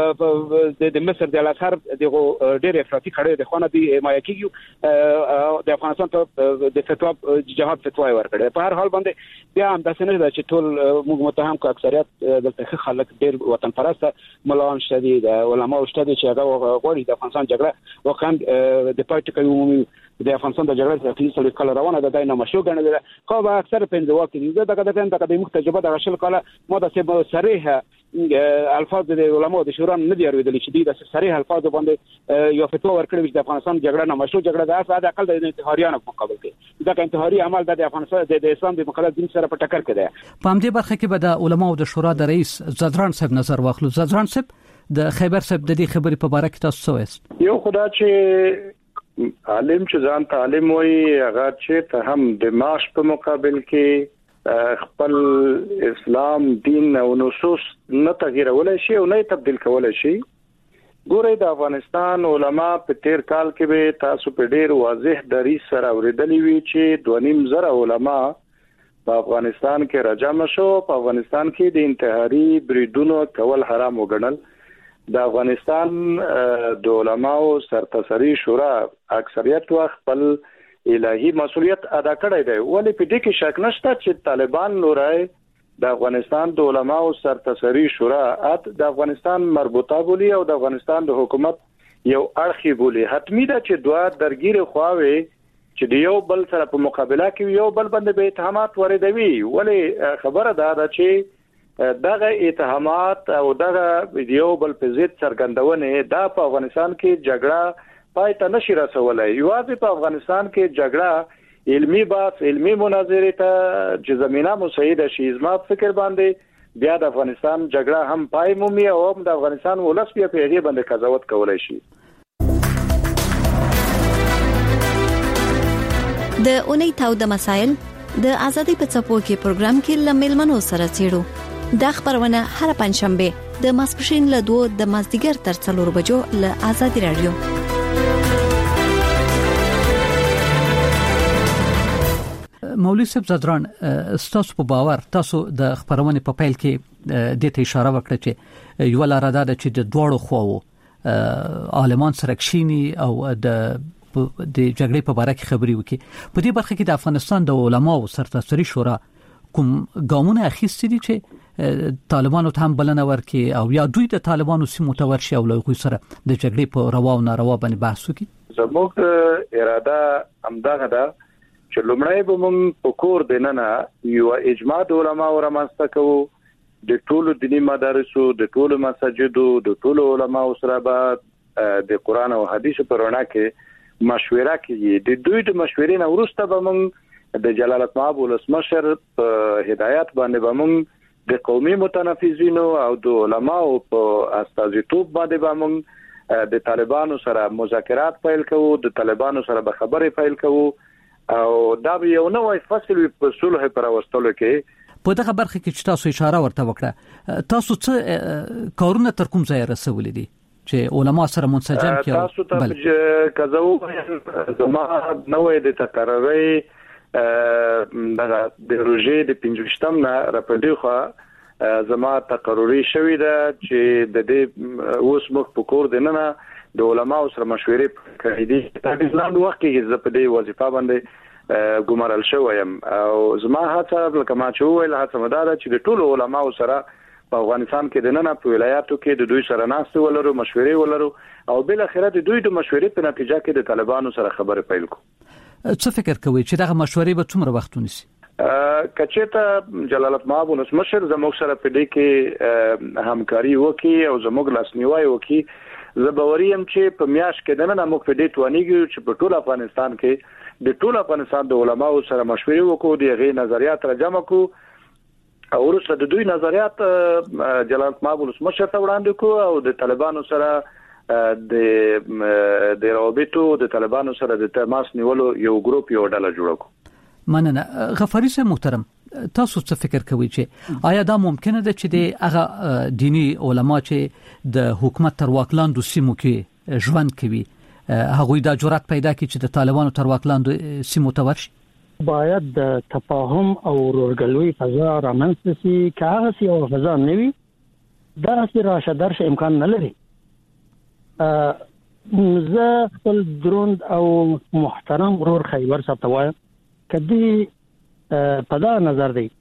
د مصر د الازهر دغه ډېر افراطي کړي د خونه دی حمایت کیږي د افغانستان ته د فتوا جهاد فتوا ورکړي. په هر حال باندې بیا هم د سنې چې ټول موږ متهم کو اکثریت دلته خلک ډېر وطن پرسته ملان شدي د علماء شته چې هغه غوړي د افغانستان جګړه وکړ د پاتې کوي د افغانستان د جګړې په تیسل کله روانه ده داینه مشو غنل خو به اکثر په دوا کې دغه دغه دغه د مختجبه د غشل کله مو د سبب صریح الفاظ د علماء د شورا نه دی اوریدل چې د صریح الفاظ باندې یو فتوا ورکړي چې د افغانستان جګړه نه مشو جګړه ده اساس عقل د انتحاریانو په مقابل کې دا انتحاري عمل د افغانستان د اسلام د مقدس دین سره په ټکر کې ده. په همدې برخه کې به د علماء د شورا د رئیس زادران صاحب نظر واخلو. زادران صاحب د خیبر صاحب د دې خبرې په اړه کې تاسو څه وایي؟ یو خدا چې عالم چې ځان تعلیم وایي هغه چې ته هم د معاش په مقابل کې خپل اسلام دین او نصوص نه تغیرولای شي او نه تبديل کولای شي. ګوره د افغانستان علما په تیر کال کې به تاسو په ډیر واضح دریځ سره اوریدلې وی چې دوه نیم زره علما په افغانستان کې راجم شو. په افغانستان کې د انتحاري بریدونو کول حرام وګڼل. د افغانستان د علماو سرتسري شورا اکثریت وخت خپل الهي مسؤلیت ادا کړی دی. ولې په دې کې شک نشته چې طالبان لورای د افغانستان د علماو سرتسري شورا ات د افغانستان مربوطه بولی او د افغانستان د حکومت یو اړخي بولی. حتمی ده چې دوه درګیر خواوي چې د یو بل سره په مقابله کې یو بل باندې به اتهامات وردوي. ولې خبره ده چې دغه اتهامات او دغه یو بل په ضد څرګندونه دا په افغانستان کې جګړه پای ته نشي رسولای. یوازې په افغانستان کې جګړه علمي بحث علمي مناظره ته چې زمينه مساعده شي زما فکر باندې بیا د افغانستان جګړه هم پای مومي او هم د افغانستان ولس بیا په هغه باندې قضاوت کولای شي. د اونۍ تاو د مسائل د ازادي په څپو کې پروګرام کې لمل منو سره چیرو. دا خبرونه هر پنځشنبه د ماسپښین له دوه د مازدیګر تر څلور بجو له ازادي رادیو. مولوی صاحب زدران ستاسو په باور تاسو د خبرونه په پیل کې د ته اشاره وکړه چې یو لاره ده چې د دوړو خواو عالمان سره کښینی او د د جګړې په اړه خبري وکړي. په دې برخه کې د افغانستان د علماو سرتسري شورا کوم ګامونه اخیستي دي چې طالبانو ته هم بلنه ورکړي او یا دوی د طالبانو سیمو ته ورشي او له غوي سره د جګړې په روا او ناروا باندې بحث وکړي؟ زموږ اراده همدغه ده چې لومړی به موږ په کور دننه یو اجماع د علماو رامنځته کوو. د ټولو دینی مدارسو د ټولو مساجدو د ټولو علماو سره به د قران او حدیث په رڼا کې مشوره کوي. د دوی د مشورې نه وروسته به موږ د جلالت مآب ولسمشر په هدایت باندې به موږ د قومي متنفذینو او د علماو په استازیتوب باندې به موږ د طالبانو سره مذاکرات پیل کوو. د طالبانو سره به خبرې پیل کوو او دا به یو نوې فصل په صلح پر راوستلو کې. په دغه برخه کې چې تاسو اشاره ورته وکړه تاسو څه کارونه تر کوم ځای رسولې دي چې علما سره منسجم کړي؟ تاسو ته کزو زما نوې د تقرری دغه د روزي د پنځوشتم نه راپدې خو زما تقرری شوې ده چې د دې اوس مخ په کور دننه د علماو سره مشورې کړې دي. په ځلانو وخت کې زه په دې وظیفه باندې ګمارل شوم او زما هڅه لکه ما چې ویل هڅه مدار چې د ټولو علماو سره په افغانستان کې د نن په ولایاتو کې د دوی سره ناست ولرو مشورې ولرو او بل اخرت دوی د مشورې په نتیجه کې د طالبانو سره خبرې پیل کو. څه فکر کوي چې دغه مشورې به څومره وخت ونیسي؟ کچېته جلالت مآب ولسمشر زموږ سره په دې کې همکاري وکړي او زموږ لاسنیوي وکړي. زه باوریم چې په میاش کې د نن موږ په دې توانیږو چې په ټول افغانستان کې د ټول افغانستان د علماو سره مشورې وکړو د غي نظریات راجمع کو او ورسره د دوی نظریات جلالت مآب ولسمشر ته وړاندې کو او د طالبانو سره د د روابطو د طالبانو سره د تماس نیولو یو ګروپ یو ډله جوړ کو. مننه. غفاری صاحب محترم تاسو څه فکر کوئ چې آیا دا ممکنه ده چې د هغه دینی علما چې د حکومت تر واکلاندو سیمو کې ژوند کوي هغه د جرأت پیدا کړي چې د طالبانو تر واکلاندو سیمو ته ورشي؟ باید د تفاهم او ورورګلوي فضا رامنځته شي. که هغه سی او فضا نه وي دا چې راشه درشه امکان نه لري. زه خپل دروند او محترم ورور خیبر صاحب ته وایم کدی په دا نظر دی